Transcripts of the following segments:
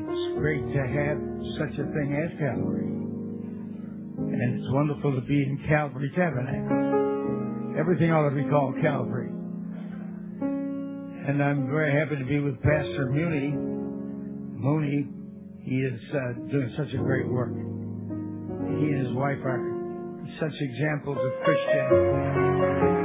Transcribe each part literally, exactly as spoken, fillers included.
it's great to have such a thing as Calvary. And it's wonderful to be in Calvary Tabernacle. Everything ought to be called Calvary. And I'm very happy to be with Pastor Mooney. Mooney, he is uh, doing such a great work. He and his wife are such examples of Christianity.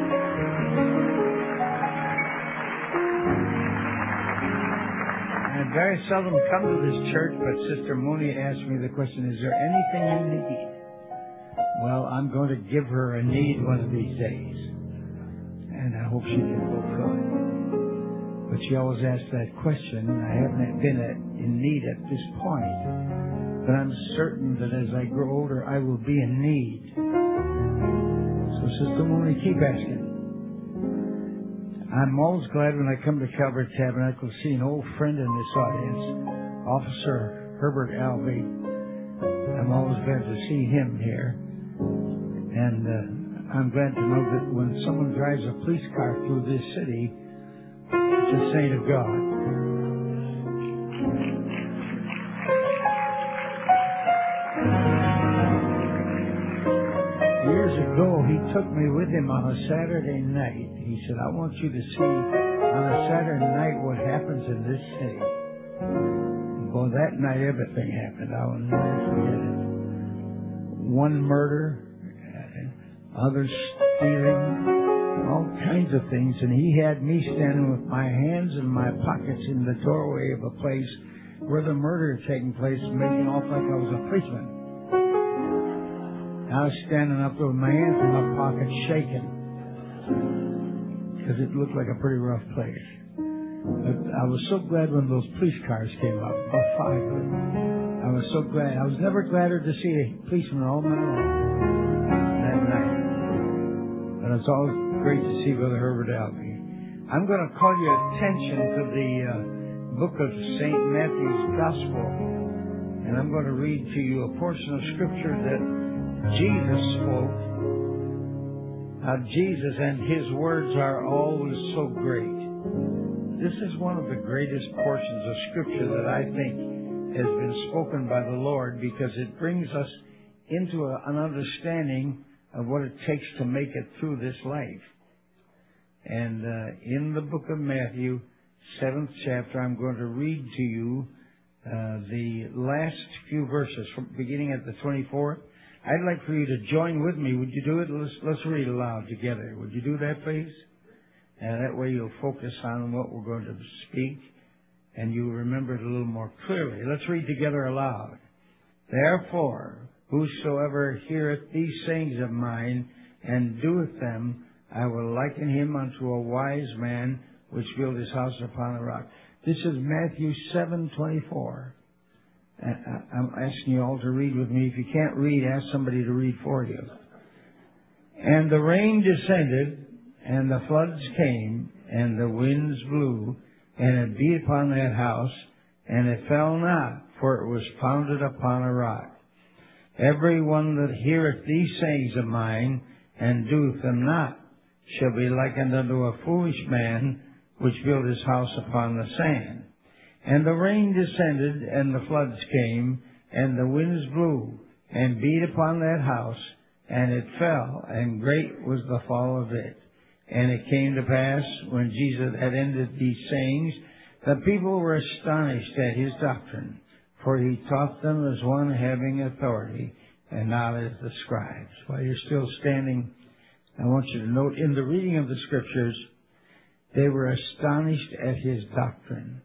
I very seldom come to this church, but Sister Mooney asked me the question, is there anything you need? Well, I'm going to give her a need one of these days. And I hope she can fulfill it. But she always asks that question. I haven't been in need at this point. But I'm certain that as I grow older, I will be in need. So Sister Mooney, keep asking. I'm always glad when I come to Calvary Tabernacle to see an old friend in this audience, Officer Herbert Alvey. I'm always glad to see him here. And uh, I'm glad to know that when someone drives a police car through this city, it's a saint of God. Years ago, he took me with him on a Saturday night. He said, I want you to see on a Saturday night what happens in this city. Well, that night everything happened. I will never forget it. One murder, others stealing, all kinds of things. And he had me standing with my hands in my pockets in the doorway of a place where the murder had taken place, making off like I was a policeman. I was standing up there with my hands in my pockets shaking because it looked like a pretty rough place. But I was so glad when those police cars came up, about five of them. I was so glad. I was never gladder to see a policeman all my life that night. But it's always great to see Brother Herbert Alvey. I'm going to call your attention to the uh, book of Saint Matthew's Gospel. And I'm going to read to you a portion of Scripture that Jesus spoke. How Jesus and His words are always so great. This is one of the greatest portions of Scripture that I think has been spoken by the Lord, because it brings us into a, an understanding of what it takes to make it through this life. And uh, in the book of Matthew, seventh chapter, I'm going to read to you uh, the last few verses, from beginning at the twenty-fourth. I'd like for you to join with me. Would you do it? Let's, let's read aloud together. Would you do that, please? And that way you'll focus on what we're going to speak, and you'll remember it a little more clearly. Let's read together aloud. Therefore, whosoever heareth these sayings of mine, and doeth them, I will liken him unto a wise man, which built his house upon a rock. This is Matthew seven twenty-four. I'm asking you all to read with me. If you can't read, ask somebody to read for you. And the rain descended, and the floods came, and the winds blew, and it beat upon that house, and it fell not, for it was founded upon a rock. Every one that heareth these sayings of mine, and doeth them not, shall be likened unto a foolish man, which built his house upon the sand. And the rain descended, and the floods came, and the winds blew, and beat upon that house, and it fell, and great was the fall of it. And it came to pass, when Jesus had ended these sayings, the people were astonished at his doctrine, for he taught them as one having authority, and not as the scribes. While you're still standing, I want you to note, in the reading of the Scriptures, they were astonished at his doctrine.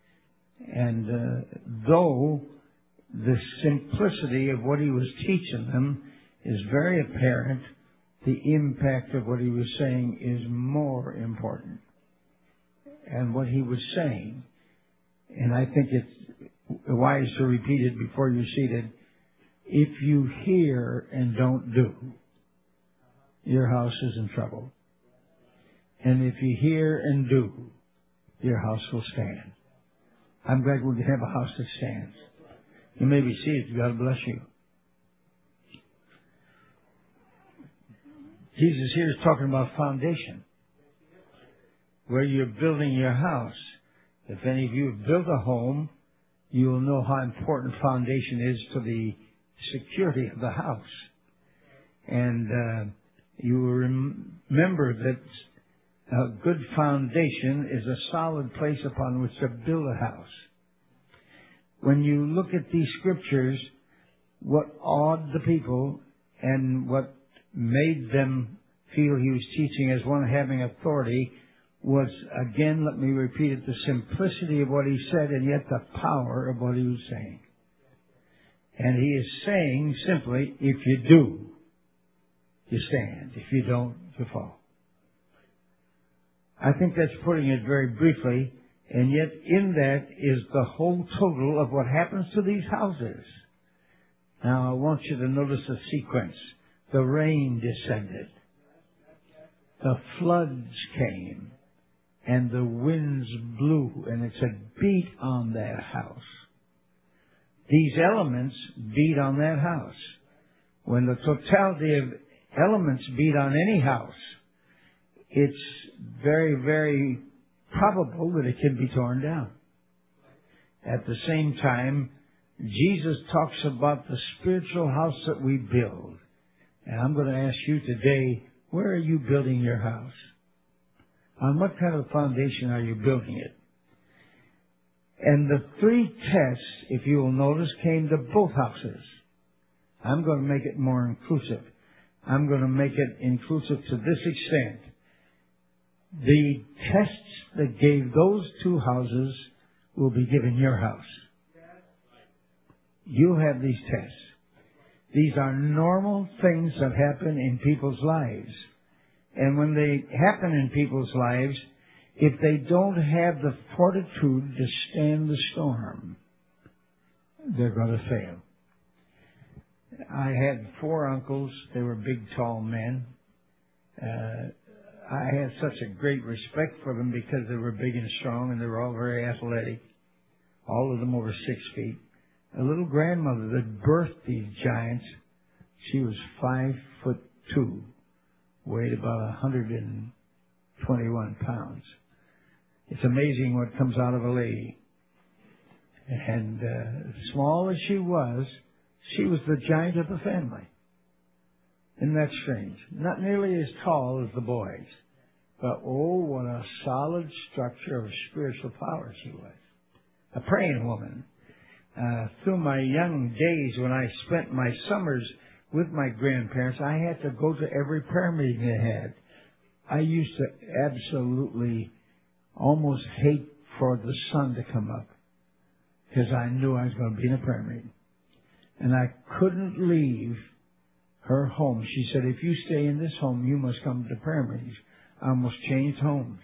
And uh, though the simplicity of what he was teaching them is very apparent, the impact of what he was saying is more important. And what he was saying, and I think it's wise to repeat it before you're seated, if you hear and don't do, your house is in trouble. And if you hear and do, your house will stand. I'm glad we can have a house that stands. You may be seated. God bless you. Jesus here is talking about foundation, where you're building your house. If any of you have built a home, you will know how important foundation is to the security of the house. And uh, you will rem- remember that a good foundation is a solid place upon which to build a house. When you look at these scriptures, what awed the people and what made them feel he was teaching as one having authority was, again, let me repeat it, the simplicity of what he said and yet the power of what he was saying. And he is saying simply, if you do, you stand. If you don't, you fall. I think that's putting it very briefly, and yet in that is the whole total of what happens to these houses. Now I want you to notice the sequence. The rain descended. The floods came. And the winds blew, and it said, beat on that house. These elements beat on that house. When the totality of elements beat on any house, it's very, very probable that it can be torn down. At the same time, Jesus talks about the spiritual house that we build. And I'm going to ask you today, where are you building your house? On what kind of foundation are you building it? And the three tests, if you will notice, came to both houses. I'm going to make it more inclusive. I'm going to make it inclusive to this extent. The tests that gave those two houses will be given your house. You have these tests. These are normal things that happen in people's lives. And when they happen in people's lives, if they don't have the fortitude to stand the storm, they're going to fail. I had four uncles. They were big, tall men. Uh, I had such a great respect for them because they were big and strong, and they were all very athletic, all of them over six feet. A little grandmother that birthed these giants, she was five foot two. Weighed about one hundred twenty-one pounds. It's amazing what comes out of a lady. And uh, small as she was, she was the giant of the family. Isn't that strange? Not nearly as tall as the boys. But oh, what a solid structure of spiritual power she was. A praying woman. Uh, through my young days when I spent my summers with my grandparents, I had to go to every prayer meeting they had. I used to absolutely almost hate for the sun to come up because I knew I was going to be in a prayer meeting. And I couldn't leave her home. She said, if you stay in this home, you must come to prayer meetings. I almost changed homes.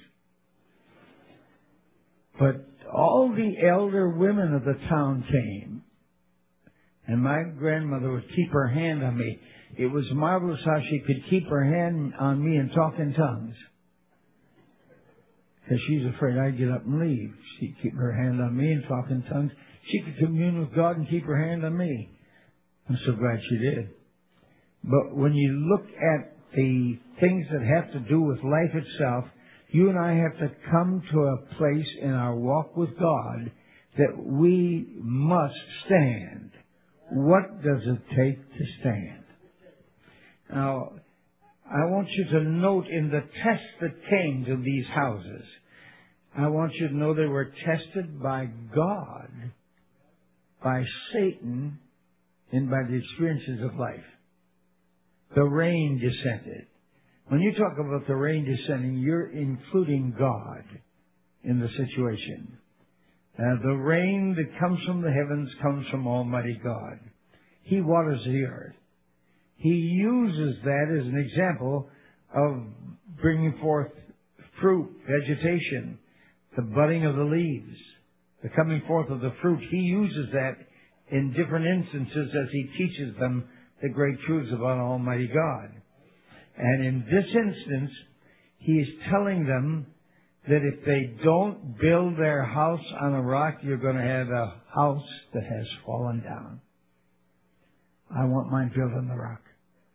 But all the elder women of the town came. And my grandmother would keep her hand on me. It was marvelous how she could keep her hand on me and talk in tongues. Because she's afraid I'd get up and leave. She'd keep her hand on me and talk in tongues. She could commune with God and keep her hand on me. I'm so glad she did. But when you look at the things that have to do with life itself, you and I have to come to a place in our walk with God that we must stand. What does it take to stand? Now, I want you to note in the tests that came to these houses, I want you to know they were tested by God, by Satan, and by the experiences of life. The rain descended. When you talk about the rain descending, you're including God in the situation. Uh, the rain that comes from the heavens comes from Almighty God. He waters the earth. He uses that as an example of bringing forth fruit, vegetation, the budding of the leaves, the coming forth of the fruit. He uses that in different instances as He teaches them the great truths about Almighty God. And in this instance, He is telling them that if they don't build their house on a rock, you're going to have a house that has fallen down. I want mine built on the rock.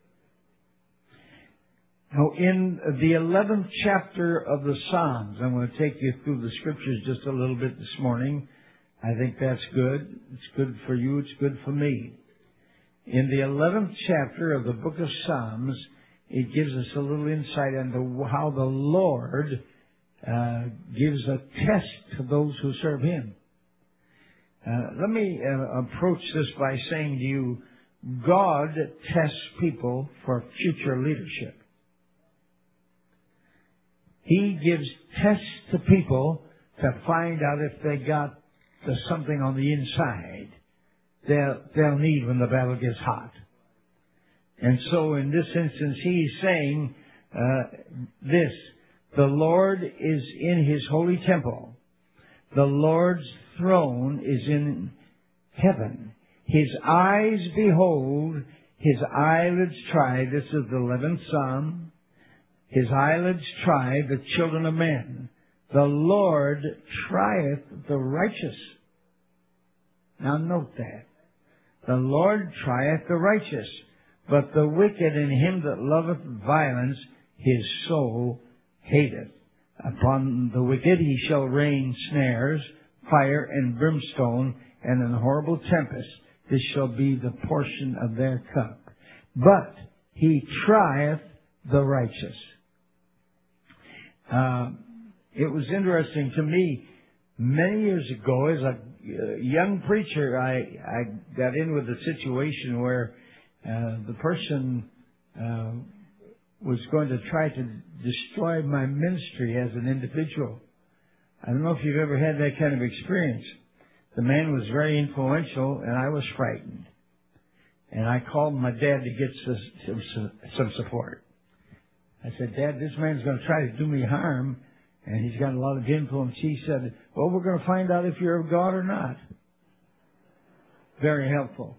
Now, in the eleventh chapter of the Psalms, I'm going to take you through the Scriptures just a little bit this morning. I think that's good. It's good for you. It's good for me. In the eleventh chapter of the book of Psalms, it gives us a little insight into how the Lord uh, gives a test to those who serve Him. Uh, let me uh, approach this by saying to you, God tests people for future leadership. He gives tests to people to find out if they got the something on the inside they'll, they'll need when the battle gets hot. And so in this instance, he's saying uh, this, the Lord is in His holy temple. The Lord's throne is in heaven. His eyes behold, His eyelids try. This is the eleventh Psalm. His eyelids try the children of men. The Lord trieth the righteous. Now note that. The Lord trieth the righteous, but the wicked and him that loveth violence, His soul hateth. Upon the wicked He shall rain snares, fire and brimstone, and an horrible tempest. This shall be the portion of their cup. But He trieth the righteous. Uh, it was interesting to me, many years ago, as a young preacher, I, I got in with a situation where uh, the person uh, was going to try to destroy my ministry as an individual. I don't know if you've ever had that kind of experience. The man was very influential, and I was frightened. And I called my dad to get some, some, some support. I said, Dad, this man's going to try to do me harm, and he's got a lot of influence. He said, well, we're going to find out if you're of God or not. Very helpful.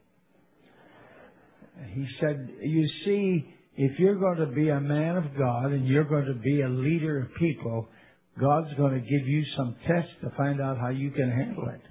He said, you see, if you're going to be a man of God and you're going to be a leader of people, God's going to give you some tests to find out how you can handle it.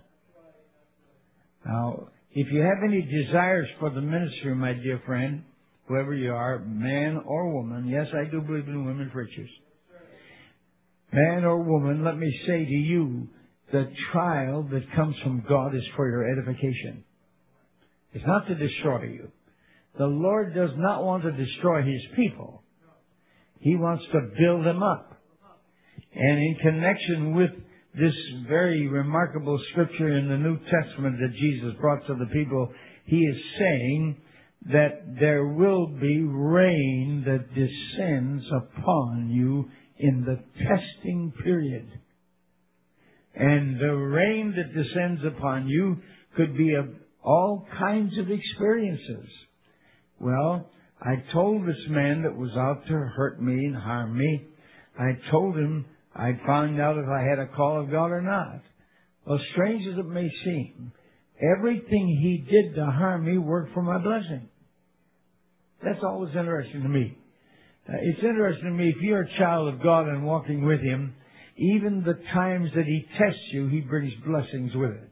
Now, if you have any desires for the ministry, my dear friend, whoever you are, man or woman, yes, I do believe in women preachers. Man or woman, let me say to you, the trial that comes from God is for your edification. It's not to destroy you. The Lord does not want to destroy His people. He wants to build them up. And in connection with this very remarkable scripture in the New Testament that Jesus brought to the people, He is saying that there will be rain that descends upon you in the testing period. And the rain that descends upon you could be of all kinds of experiences. Well, I told this man that was out to hurt me and harm me, I told him I'd find out if I had a call of God or not. Well, strange as it may seem, everything he did to harm me worked for my blessing. That's always interesting to me. Uh, it's interesting to me, if you're a child of God and walking with Him, even the times that He tests you, He brings blessings with it.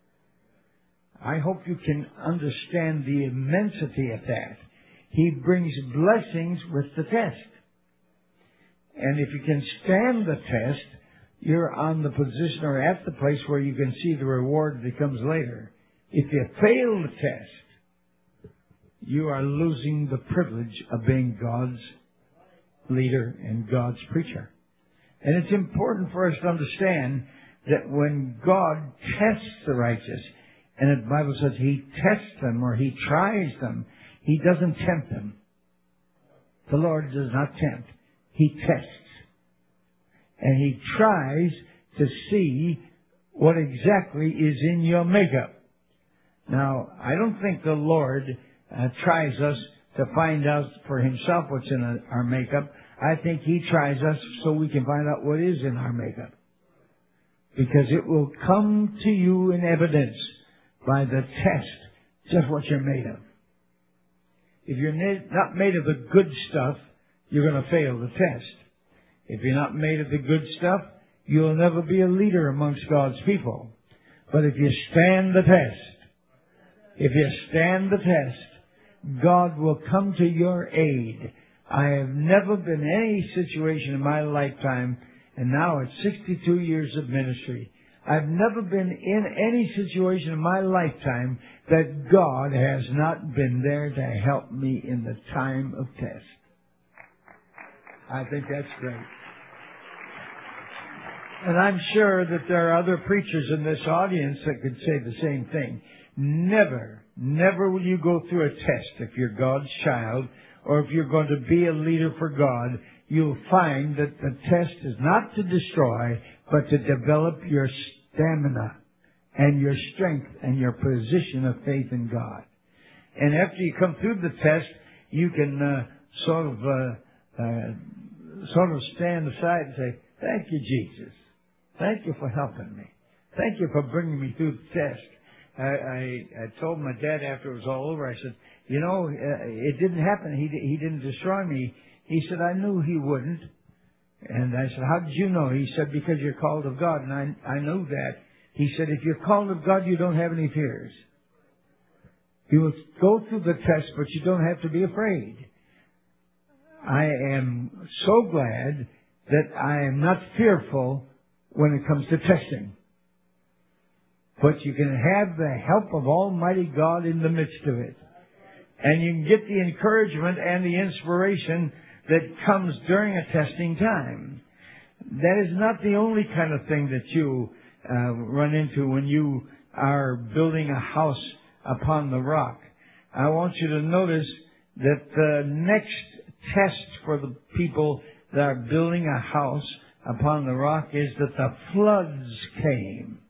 I hope you can understand the immensity of that. He brings blessings with the test. And if you can stand the test, you're on the position or at the place where you can see the reward that comes later. If you fail the test, you are losing the privilege of being God's leader and God's preacher. And it's important for us to understand that when God tests the righteous, and the Bible says He tests them or He tries them, He doesn't tempt them. The Lord does not tempt. He tests. And He tries to see what exactly is in your makeup. Now, I don't think the Lord uh, tries us to find out for Himself what's in our makeup. I think He tries us so we can find out what is in our makeup. Because it will come to you in evidence by the test just what you're made of. If you're not made of the good stuff, you're going to fail the test. If you're not made of the good stuff, you'll never be a leader amongst God's people. But if you stand the test, if you stand the test, God will come to your aid. I have never been in any situation in my lifetime, and now at sixty-two years of ministry, I've never been in any situation in my lifetime that God has not been there to help me in the time of test. I think that's great. And I'm sure that there are other preachers in this audience that could say the same thing. Never, never will you go through a test if you're God's child, or if you're going to be a leader for God. You'll find that the test is not to destroy, but to develop your stamina and your strength and your position of faith in God. And after you come through the test, you can uh, sort of uh, uh, sort of stand aside and say, "Thank you, Jesus. Thank you for helping me. Thank you for bringing me through the test." I, I, I told my dad after it was all over, I said, "You know, uh, it didn't happen. He he didn't destroy me." He said, "I knew he wouldn't." And I said, "How did you know?" He said, "Because you're called of God." And I, I knew that. He said, "If you're called of God, you don't have any fears. You will go through the test, but you don't have to be afraid." I am so glad that I am not fearful when it comes to testing. But you can have the help of Almighty God in the midst of it. And you can get the encouragement and the inspiration that comes during a testing time. That is not the only kind of thing that you uh, run into when you are building a house upon the rock. I want you to notice that the next test for the people that are building a house upon the rock is that the floods came.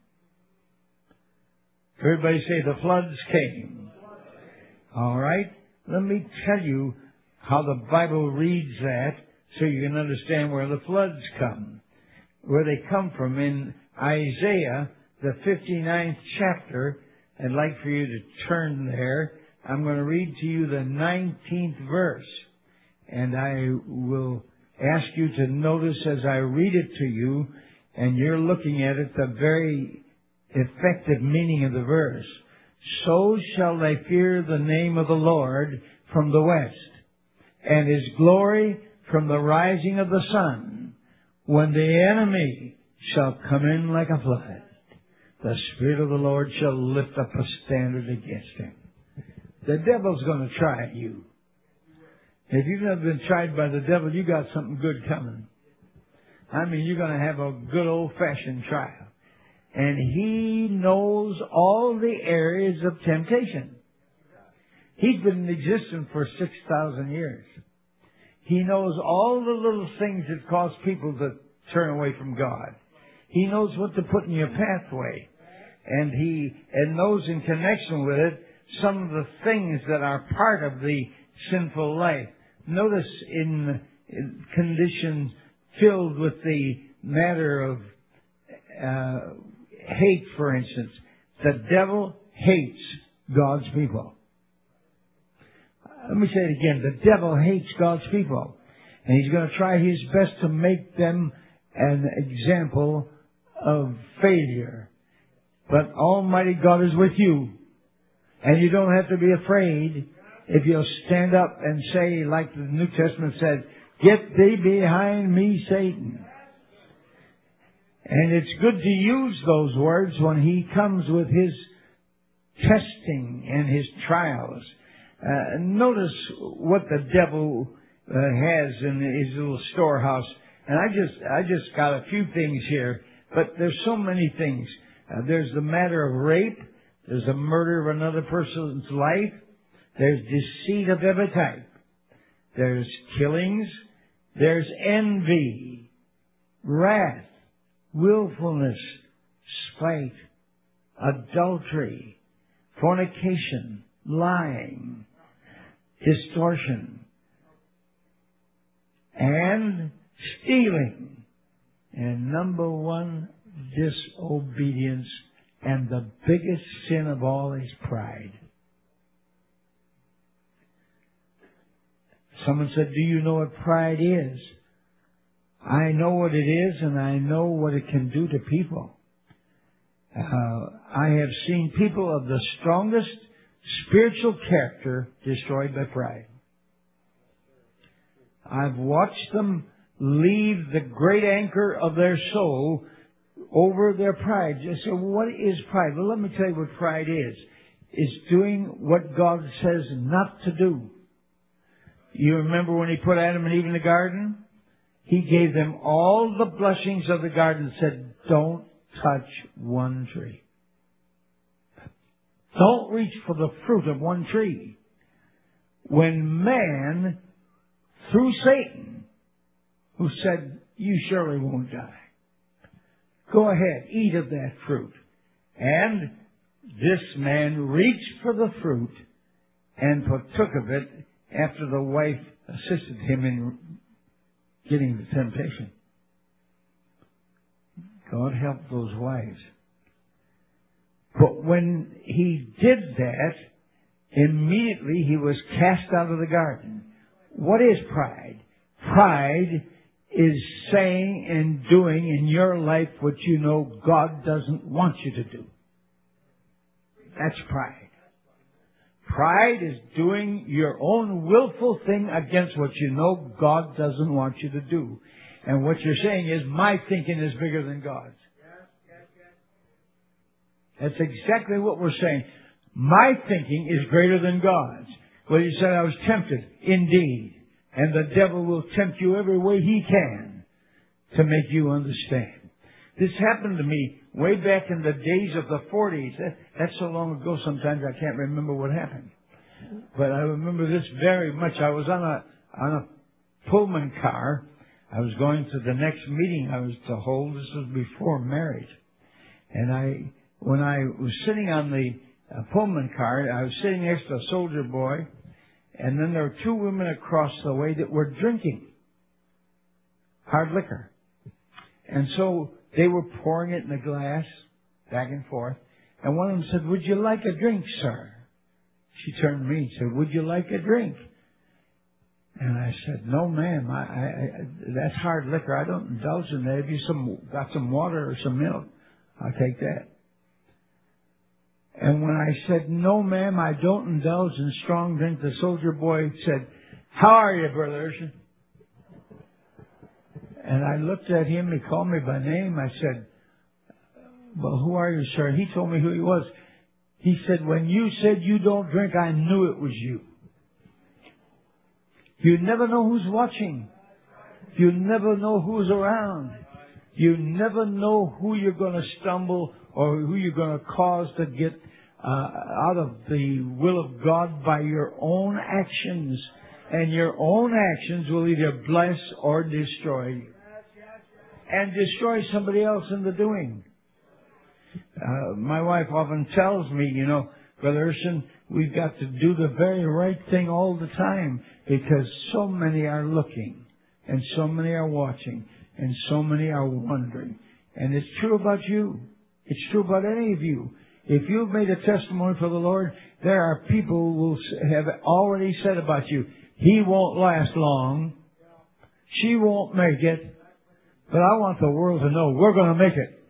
Everybody say, the floods came. All right? Let me tell you how the Bible reads that so you can understand where the floods come. Where they come from. In Isaiah, the fifty-ninth chapter, I'd like for you to turn there. I'm going to read to you the nineteenth verse. And I will ask you to notice as I read it to you, and you're looking at it, the very effective meaning of the verse. So shall they fear the name of the Lord from the west, and His glory from the rising of the sun, when the enemy shall come in like a flood. The Spirit of the Lord shall lift up a standard against him. The devil's going to try you. If you've never been tried by the devil, you got something good coming. I mean, you're going to have a good old-fashioned trial. And he knows all the areas of temptation. He's been in existence for six thousand years. He knows all the little things that cause people to turn away from God. He knows what to put in your pathway. And he and knows in connection with it some of the things that are part of the sinful life. Notice in, in conditions filled with the matter of uh, hate, for instance. The devil hates God's people. Let me say it again. The devil hates God's people. And he's going to try his best to make them an example of failure. But Almighty God is with you. And you don't have to be afraid if you'll stand up and say, like the New Testament says, "Get thee behind me, Satan." And it's good to use those words when he comes with his testing and his trials. Uh, notice what the devil uh, has in his little storehouse. And I just, I just got a few things here, but there's so many things. Uh, there's the matter of rape. There's the murder of another person's life. There's deceit of every type. There's killings. There's envy, wrath, willfulness, spite, adultery, fornication, lying, distortion, and stealing. And number one, disobedience. And the biggest sin of all is pride. Someone said, "Do you know what pride is?" I know what it is, and I know what it can do to people. Uh, I have seen people of the strongest spiritual character destroyed by pride. I've watched them leave the great anchor of their soul over their pride. So what is pride? Well, let me tell you what pride is. It's doing what God says not to do. You remember when He put Adam and Eve in the garden? He gave them all the blessings of the garden and said, don't touch one tree. Don't reach for the fruit of one tree. When man, through Satan, who said, you surely won't die, go ahead, eat of that fruit. And this man reached for the fruit and partook of it after the wife assisted him in getting the temptation. God help those wives. But when he did that, immediately he was cast out of the garden. What is pride? Pride is saying and doing in your life what you know God doesn't want you to do. That's pride. Pride is doing your own willful thing against what you know God doesn't want you to do. And what you're saying is, my thinking is bigger than God's. That's exactly what we're saying. My thinking is greater than God's. Well, you said I was tempted. Indeed. And the devil will tempt you every way he can to make you understand. This happened to me way back in the days of the forties. That, that's so long ago sometimes I can't remember what happened. But I remember this very much. I was on a, on a Pullman car. I was going to the next meeting I was to hold. This was before marriage. And I, when I was sitting on the uh, Pullman car, I was sitting next to a soldier boy. And then there were two women across the way that were drinking hard liquor. And so they were pouring it in a glass, back and forth. And one of them said, would you like a drink, sir? She turned to me and said, would you like a drink? And I said, no, ma'am. I, I, I, that's hard liquor. I don't indulge in that. If you some, got some water or some milk, I'll take that. And when I said, no, ma'am, I don't indulge in strong drink, the soldier boy said, how are you, Brother Urshan? And I looked at him. He called me by name. I said, well, who are you, sir? He told me who he was. He said, when you said you don't drink, I knew it was you. You never know who's watching. You never know who's around. You never know who you're going to stumble or who you're going to cause to get uh, out of the will of God by your own actions. And your own actions will either bless or destroy you. And destroy somebody else in the doing. Uh, my wife often tells me, you know, Brother Urshan, we've got to do the very right thing all the time because so many are looking and so many are watching and so many are wondering. And it's true about you. It's true about any of you. If you've made a testimony for the Lord, there are people who will have already said about you, he won't last long. She won't make it. But I want the world to know we're going to make it.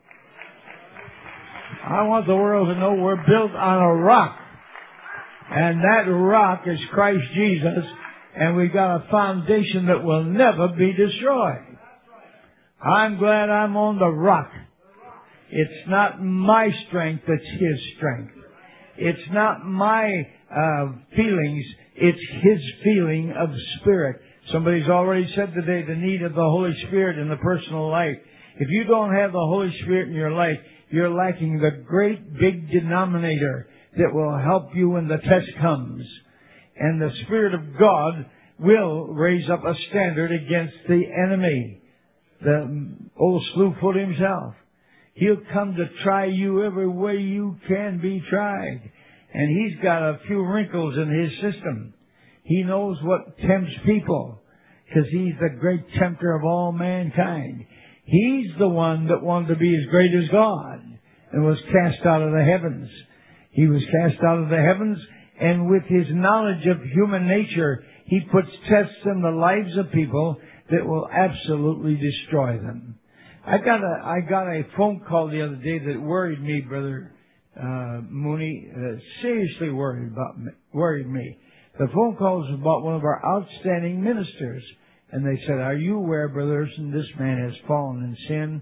I want the world to know we're built on a rock. And that rock is Christ Jesus. And we've got a foundation that will never be destroyed. I'm glad I'm on the rock. It's not my strength, it's His strength. It's not my uh, feelings, it's His feeling of Spirit. Somebody's already said today the need of the Holy Spirit in the personal life. If you don't have the Holy Spirit in your life, you're lacking the great big denominator that will help you when the test comes. And the Spirit of God will raise up a standard against the enemy, the old slewfoot himself. He'll come to try you every way you can be tried. And he's got a few wrinkles in his system. He knows what tempts people because he's the great tempter of all mankind. He's the one that wanted to be as great as God and was cast out of the heavens. He was cast out of the heavens, and with his knowledge of human nature, he puts tests in the lives of people that will absolutely destroy them. I got a, I got a phone call the other day that worried me, Brother uh, Mooney, uh, seriously worried about me, worried me. The phone call was about one of our outstanding ministers. And they said, are you aware, Brother Urshan, this man has fallen in sin?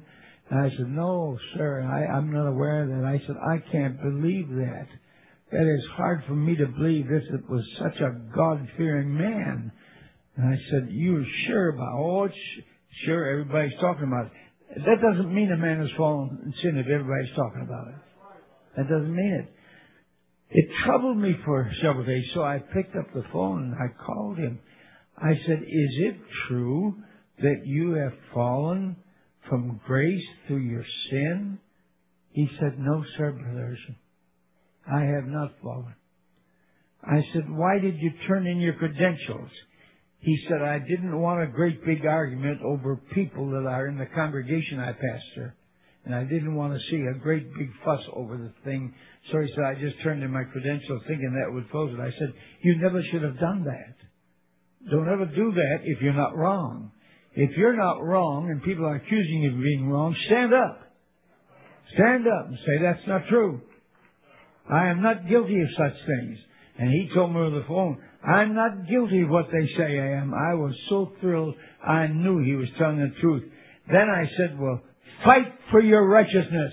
And I said, no, sir, I, I'm not aware of that. I said, I can't believe that. That is hard for me to believe this. It was such a God-fearing man. And I said, you're sure about it? Oh, sh- sure, everybody's talking about it. That doesn't mean a man has fallen in sin if everybody's talking about it. That doesn't mean it. It troubled me for several days, so I picked up the phone and I called him. I said, is it true that you have fallen from grace through your sin? He said, no, sir, Brother Urshan. I have not fallen. I said, why did you turn in your credentials? He said, I didn't want a great big argument over people that are in the congregation I pastor. And I didn't want to see a great big fuss over the thing. So he said, I just turned in my credentials thinking that would close it. I said, you never should have done that. Don't ever do that if you're not wrong. If you're not wrong and people are accusing you of being wrong, stand up. Stand up and say, that's not true. I am not guilty of such things. And he told me over the phone, I'm not guilty of what they say I am. I was so thrilled. I knew he was telling the truth. Then I said, well, fight for your righteousness.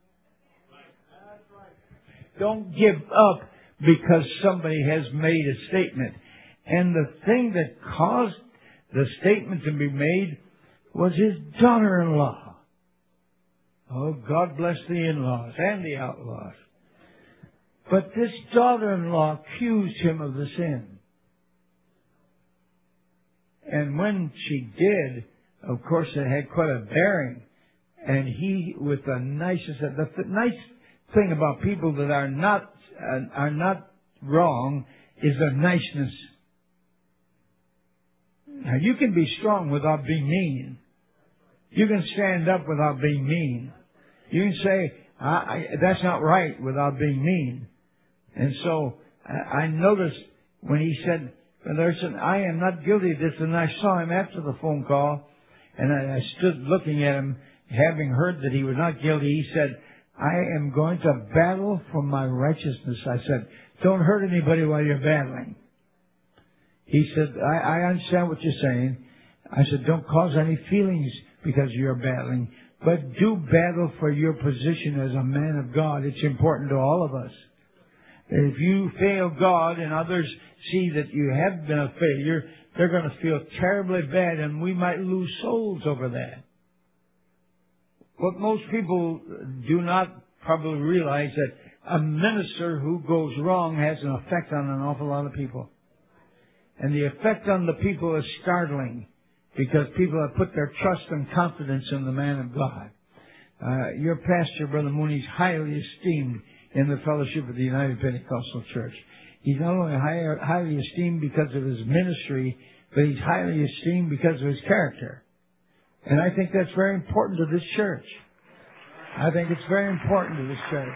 Don't give up because somebody has made a statement. And the thing that caused the statement to be made was his daughter-in-law. Oh, God bless the in-laws and the outlaws. But this daughter-in-law accused him of the sin. And when she did, of course, it had quite a bearing. And he, with the nicest, the th- nice thing about people that are not uh, are not wrong is their niceness. Now, you can be strong without being mean. You can stand up without being mean. You can say, I, I, that's not right without being mean. And so I, I noticed when he said, Listen, I am not guilty of this, and I saw him after the phone call, and I, I stood looking at him, having heard that he was not guilty. He said, I am going to battle for my righteousness. I said, don't hurt anybody while you're battling. He said, I, I understand what you're saying. I said, don't cause any feelings because you're battling, but do battle for your position as a man of God. It's important to all of us. If you fail God and others see that you have been a failure, they're going to feel terribly bad, and we might lose souls over that. What most people do not probably realize that a minister who goes wrong has an effect on an awful lot of people. And the effect on the people is startling because people have put their trust and confidence in the man of God. Uh, your pastor, Brother Mooney, is highly esteemed in the fellowship of the United Pentecostal Church. He's not only high, highly esteemed because of his ministry, but he's highly esteemed because of his character. And I think that's very important to this church. I think it's very important to this church.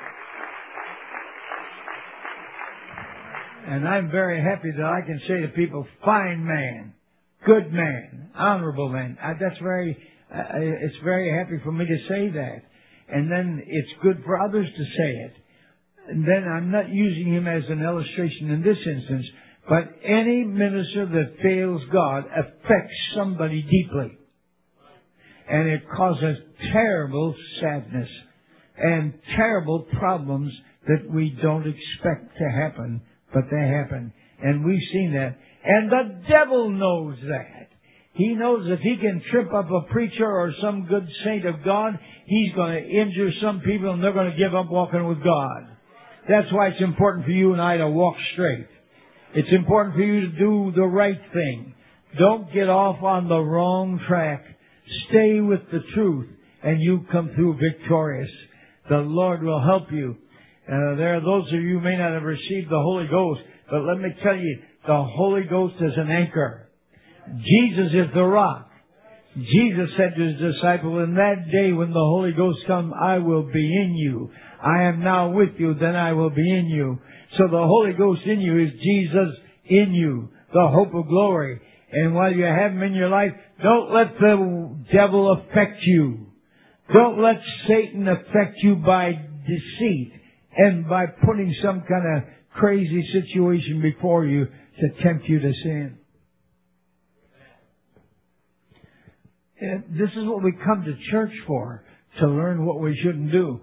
And I'm very happy that I can say to people, fine man, good man, honorable man. I, that's very, uh, it's very happy for me to say that. And then it's good for others to say it. And then I'm not using him as an illustration in this instance, but any minister that fails God affects somebody deeply. And it causes terrible sadness and terrible problems that we don't expect to happen, but they happen. And we've seen that. And the devil knows that. He knows if he can trip up a preacher or some good saint of God, he's going to injure some people and they're going to give up walking with God. That's why it's important for you and I to walk straight. It's important for you to do the right thing. Don't get off on the wrong track. Stay with the truth, and you come through victorious. The Lord will help you. Uh, there are those of you who may not have received the Holy Ghost, but let me tell you, the Holy Ghost is an anchor. Jesus is the rock. Jesus said to his disciple, in that day when the Holy Ghost comes, I will be in you. I am now with you, then I will be in you. So the Holy Ghost in you is Jesus in you, the hope of glory. And while you have him in your life, don't let the devil affect you. Don't let Satan affect you by deceit and by putting some kind of crazy situation before you to tempt you to sin. And this is what we come to church for, to learn what we shouldn't do.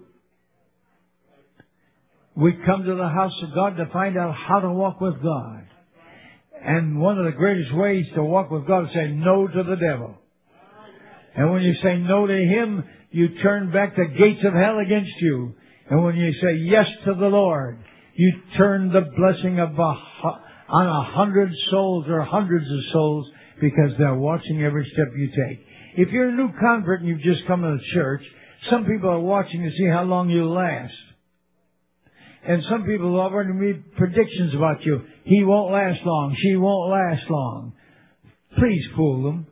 We come to the house of God to find out how to walk with God. And one of the greatest ways to walk with God is say no to the devil. And when you say no to him, you turn back the gates of hell against you. And when you say yes to the Lord, you turn the blessing of a, on a hundred souls or hundreds of souls because they're watching every step you take. If you're a new convert and you've just come to the church, some people are watching to see how long you last. And some people have already made predictions about you. He won't last long. She won't last long. Please fool them.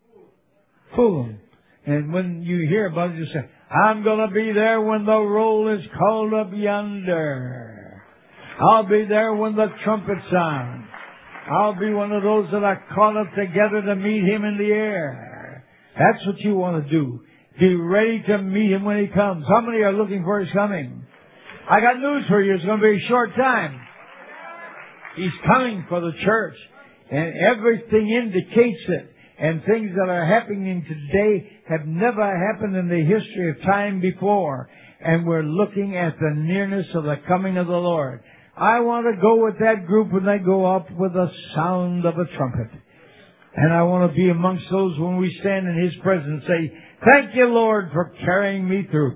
Fool them. And when you hear about it, you say, I'm going to be there when the roll is called up yonder. I'll be there when the trumpet sounds. I'll be one of those that are caught up together to meet him in the air. That's what you want to do. Be ready to meet him when he comes. How many are looking for his coming? I got news for you. It's going to be a short time. He's coming for the church. And everything indicates it. And things that are happening today have never happened in the history of time before. And we're looking at the nearness of the coming of the Lord. I want to go with that group when they go up with the sound of a trumpet. And I want to be amongst those when we stand in his presence and say, thank you, Lord, for carrying me through.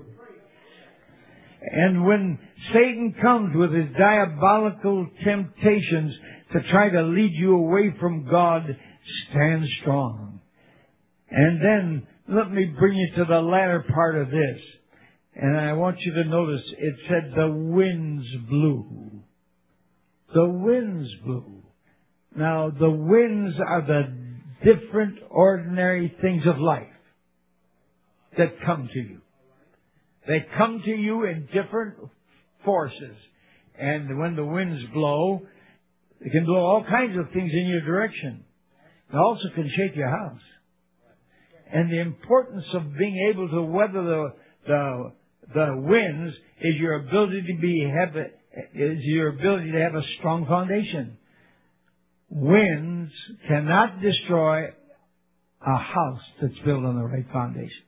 And when Satan comes with his diabolical temptations to try to lead you away from God, stand strong. And then let me bring you to the latter part of this. And I want you to notice it said the winds blew. The winds blew. Now the winds are the different ordinary things of life that come to you. They come to you in different forces. And when the winds blow, they can blow all kinds of things in your direction. It also can shake your house. And the importance of being able to weather the the, the winds is your ability to be have a, is your ability to have a strong foundation. Winds cannot destroy a house that's built on the right foundation.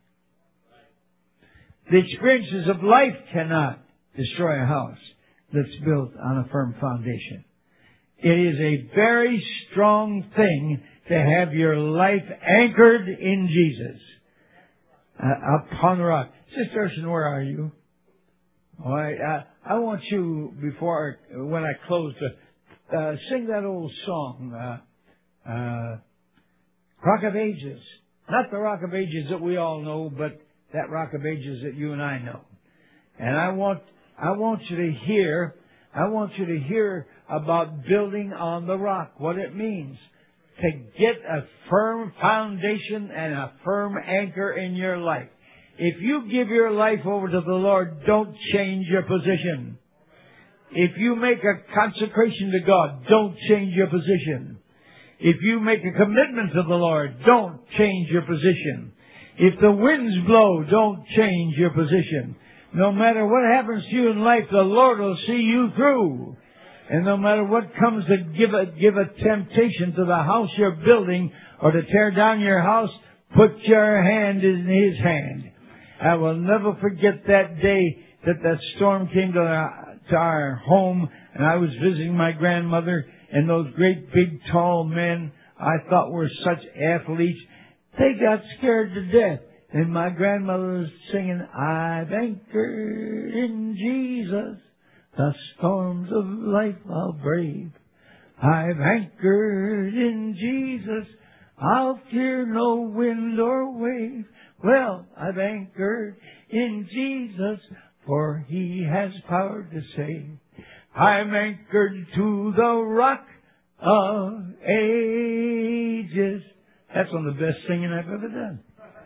The experiences of life cannot destroy a house that's built on a firm foundation. It is a very strong thing to have your life anchored in Jesus, uh, upon the rock. Sister Urshan, where are you? All right, uh, I want you, before, when I close, to uh, sing that old song, uh, uh, Rock of Ages. Not the Rock of Ages that we all know, but that Rock of Ages that you and I know. And I want, I want you to hear, I want you to hear about building on the rock, what it means to get a firm foundation and a firm anchor in your life. If you give your life over to the Lord, don't change your position. If you make a consecration to God, don't change your position. If you make a commitment to the Lord, don't change your position. If the winds blow, don't change your position. No matter what happens to you in life, the Lord will see you through. And no matter what comes to give a, give a temptation to the house you're building or to tear down your house, put your hand in His hand. I will never forget that day that that storm came to our, to our home, and I was visiting my grandmother, and those great big tall men I thought were such athletes, they got scared to death. And my grandmother was singing, I've anchored in Jesus, the storms of life I'll brave. I've anchored in Jesus, I'll fear no wind or wave. Well, I've anchored in Jesus, for He has power to save. I'm anchored to the rock of ages. That's one of the best singing I've ever done.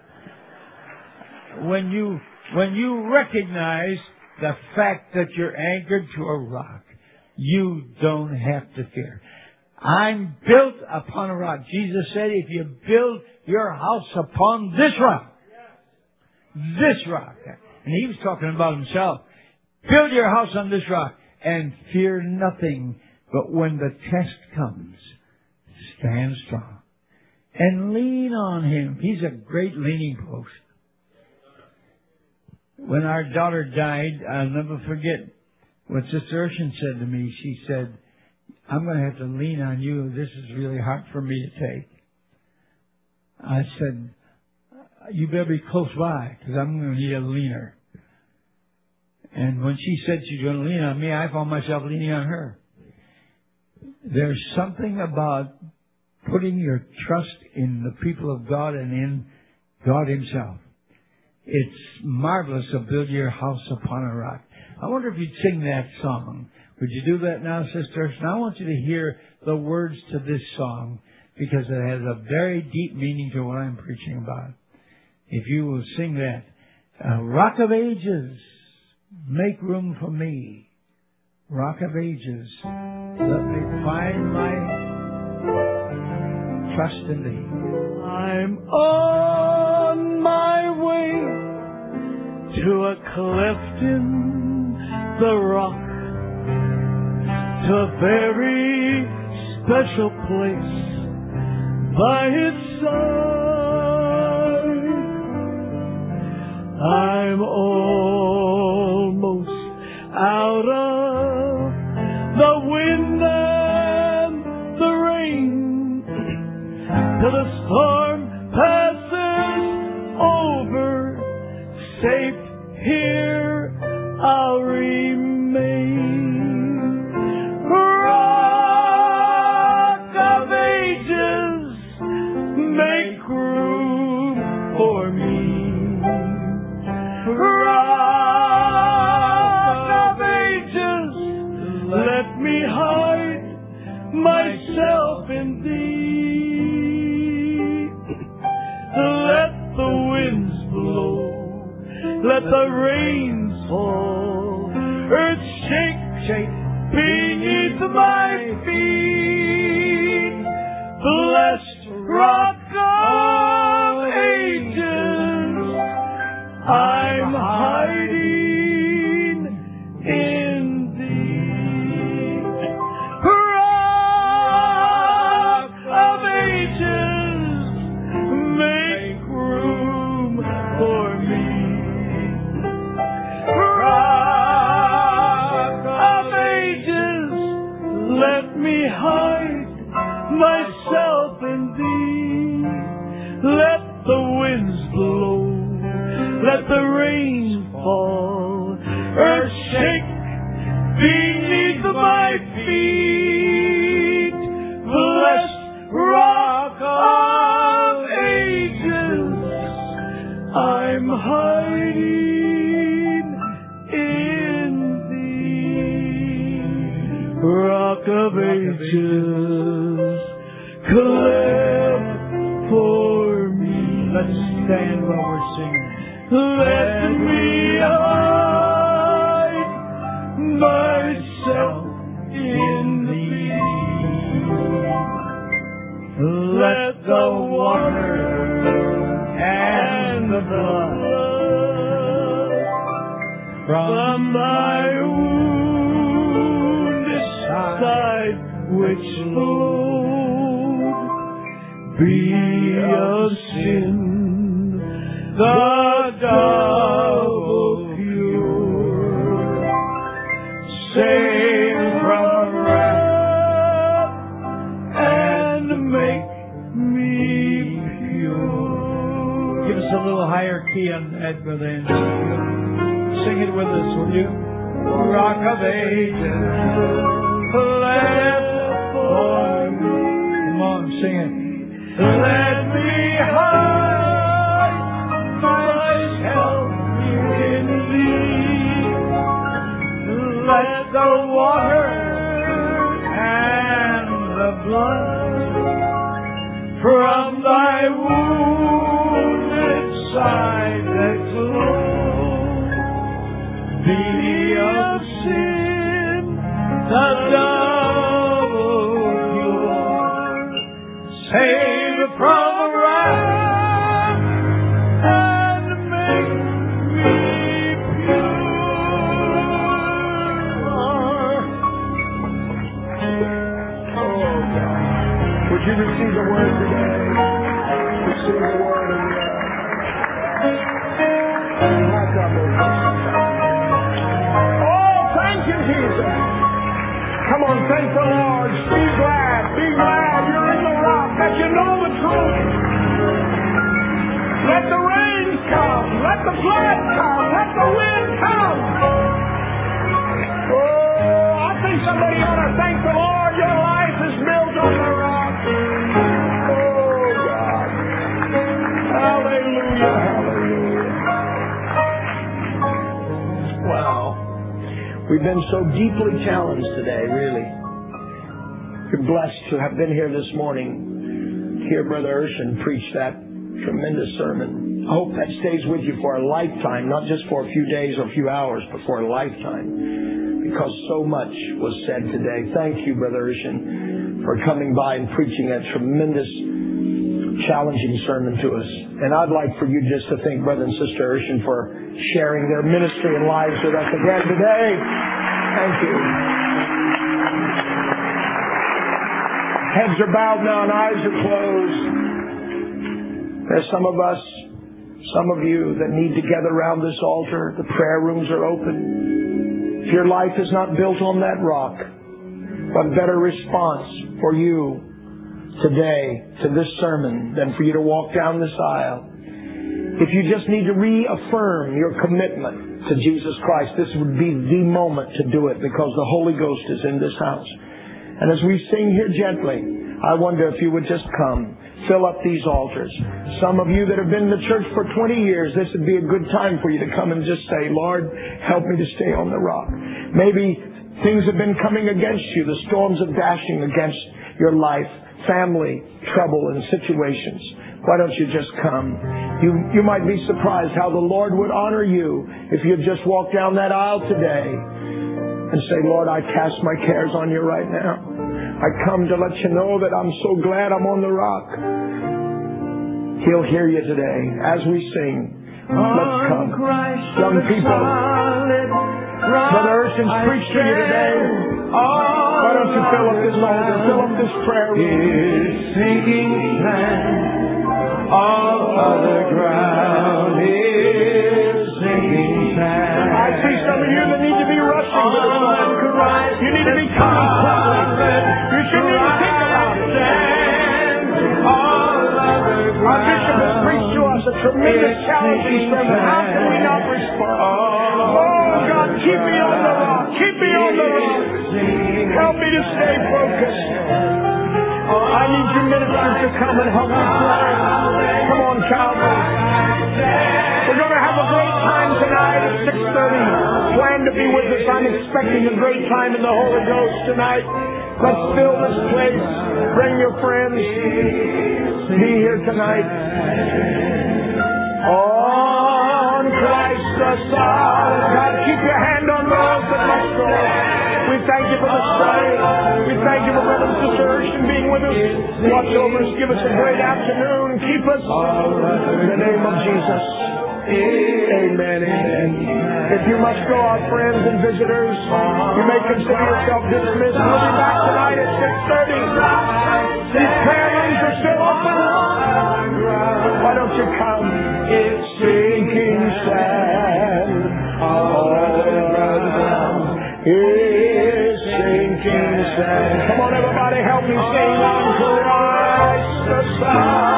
When you, when you recognize the fact that you're anchored to a rock, you don't have to fear. I'm built upon a rock. Jesus said, if you build your house upon this rock, this rock, and He was talking about Himself, build your house on this rock and fear nothing. But when the test comes, stand strong and lean on Him. He's a great leaning post. when our daughter died, I'll never forget what Sister Urshan said to me. She said, I'm going to have to lean on you. This is really hard for me to take. I said, you better be close by because I'm going to need a leaner. And when she said she's going to lean on me, I found myself leaning on her. There's something about putting your trust in the people of God and in God Himself. It's marvelous to build your house upon a rock. I wonder if you'd sing that song. Would you do that now, sisters? And I want you to hear the words to this song because it has a very deep meaning to what I'm preaching about. If you will sing that, uh, Rock of Ages, make room for me. Rock of Ages, let me find my trust in Thee. I'm on my way to a cleft in the rock, to a very special place by His side. I'm almost out of the wind and the rain, till the storm passes over. Safe here I'll remain. Rock of Ages, make room for me. Rock of Ages, let me hide myself in Thee. Let the winds blow, let the rains fall, earth shake, shake beneath my feet. Blessed Rock of Ages, I'm hiding in Thee. Rock of Ages, make room for me. Rock of Ages, let me hide myself in Thee. Let the winds blow, let the rain fall, earth shake beneath my feet. Blessed Rock of Ages, I'm hiding in Thee. Rock of Ages, cleft for me. Let's stand while we're singing. Let me hide myself in Thee. Let the water and the blood from Thy wounded side which flowed be of sin the double cure. Save from wrath and make me pure. Give us a little higher key on that, Brother Andrew. Sing it with us, will you? Rock of Ages, cleft for me. Come on, sing it. Let me hide myself in Thee. Let the water and the blood from Thy wounded side that flows be of sin the double cure. Save from wrath and make me pure. Oh God, would you receive the word today? Receive the word of God. thank the Lord. Be glad. Be glad you're in the rock, that you know the truth. Let the rains come. Let the flood come. Let the wind come. Oh, I think somebody ought to thank the Lord. Your life is built on the rock. Oh, God. Hallelujah. Hallelujah. Wow. We've been so deeply challenged today, really. We're blessed to have been here this morning to hear Brother Urshan preach that tremendous sermon. I hope that stays with you for a lifetime, not just for a few days or a few hours, but for a lifetime, because so much was said today. Thank you, Brother Urshan, for coming by and preaching that tremendous, challenging sermon to us. And I'd like for you just to thank Brother and Sister Urshan for sharing their ministry and lives with us again today. Thank you. Heads are bowed now and eyes are closed. There's some of us, some of you that need to gather around this altar. The prayer rooms are open. If your life is not built on that rock, what better response for you today to this sermon than for you to walk down this aisle? If you just need to reaffirm your commitment to Jesus Christ, this would be the moment to do it, because the Holy Ghost is in this house. And as we sing here gently, I wonder if you would just come, fill up these altars. Some of you that have been in the church for twenty years, this would be a good time for you to come and just say, Lord, help me to stay on the rock. Maybe things have been coming against you, the storms of dashing against your life, family, trouble, and situations. Why don't you just come? You, you might be surprised how the Lord would honor you if you'd just walk down that aisle today and say, Lord, I cast my cares on you right now. I come to let you know that I'm so glad I'm on the rock. He'll hear you today as we sing. Let's come. Young people, Brother Urshan's preached to you today. Why don't you fill up this altar, fill up this prayer room. All other ground is sinking sand. I see some of you that need to be rushing to the Lord. You need to be coming quickly. You shouldn't even think about it. Our bishop has preached to us a tremendous challenging sermon. How can we not respond? Oh, God, keep me on the rock. Keep me on the rock. Help me to stay focused. I need you ministers to come and help me pray. Come on, Calvary. We're going to have a great time tonight at six thirty. Plan to be with us. I'm expecting a great time in the Holy Ghost tonight. Let's fill this place. Bring your friends. Be here tonight. On Christ the Son. God, keep your hand on those that must go. We thank you for the study. We thank you for Brother and Sister Urshan being with us. Watch over us. Give us a great afternoon. Keep us in the name of Jesus. Amen. Amen. If you must go, our friends and visitors, you may consider yourself dismissed. We'll be back tonight at six thirty. These prayer rooms are still open. Why don't you come? It's sinking sand all around. It's sinking sand. Come on, everybody, help me sing on Christ the Son.